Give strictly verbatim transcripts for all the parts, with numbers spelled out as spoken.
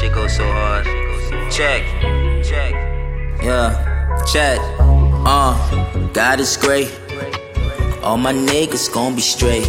shit goes so hard. Check, check, yeah, check. Uh, God is great. All my niggas gon' be straight.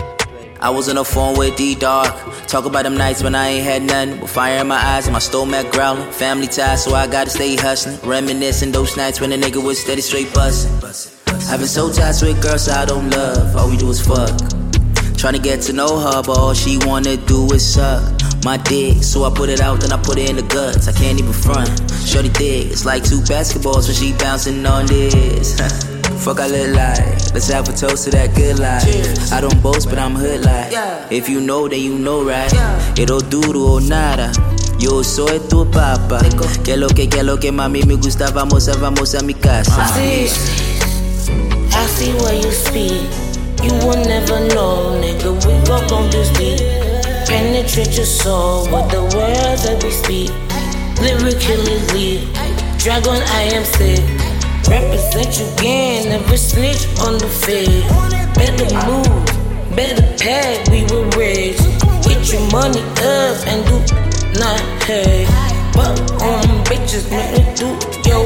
I was on the phone with D-Dog. Talk about them nights when I ain't had nothing. With fire in my eyes and my stomach growling. Family ties, so I gotta stay hustling. Reminiscing those nights when a nigga was steady straight bustin'. I've been so tied with girls I don't love. All we do is fuck. Tryna get to know her, but all she wanna do is suck my dick. So I put it out, then I put it in the guts. I can't even front. Shorty thick, it's like two basketballs when she bouncing on this. Fuck, I look like. Let's have a toast to that good life. Cheers. I don't boast, but I'm hood like. Yeah. If you know, then you know, right? Yeah. It'll duro o nada. Yo soy tu papa. Que lo que, que lo que mami me gusta. Vamos a, vamos a mi casa. I see, I see where you speak. You will never know, nigga. We go on this beat. Penetrate your soul with the words that we speak. Lyrically lead. Dragon, I am sick. Represent you again, never snitch on the fed. Better move, better pack, we were rich. Get your money up and do not pay. But on bitches, make do your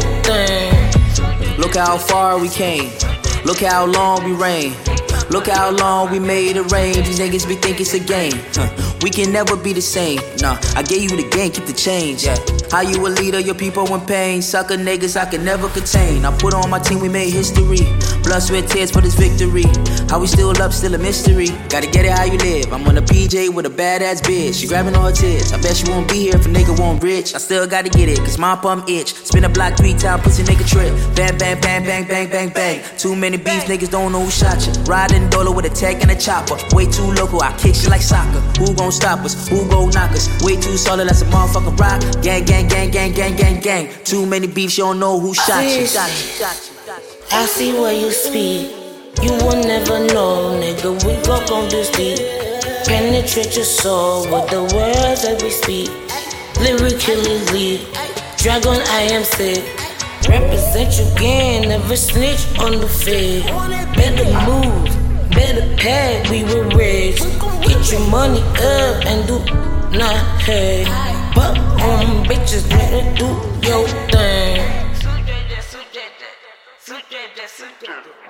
thing. Look how far we came. Look how long we reigned. Look how long we made it rain. These niggas be think it's a game. Huh. We can never be the same. Nah, I gave you the game, keep the change. Yeah. How you a leader, your people in pain. Sucker niggas I can never contain. I put on my team, we made history. Blood, sweat, tears for this victory. How we still up, still a mystery. Gotta get it how you live. I'm on a P J with a badass bitch. She grabbing all her tits. I bet she won't be here if a nigga won't rich. I still gotta get it, cause my pump itch. Spin a block three times, pussy nigga trip. Bang, bang, bang, bang, bang, bang, bang. Too many beefs, niggas don't know who shot you. Riding Dolo with a tech and a chopper. Way too local, I kick shit like soccer. Who gon' stop us? Who gon' knock us? Way too solid, that's a motherfucking rock. Gang, gang, gang, gang, gang, gang, gang. Too many beefs, you don't know who shot you. Shot you, shot you. I see where you speak. You will never know, nigga. We go on this beat. Penetrate your soul with the words that we speak. Lyrically lead. Dragon, I am sick. Represent you again, never snitch on the fed. Better move, better pack, we were rich. Get your money up and do not pay. But on bitches, better do your thing.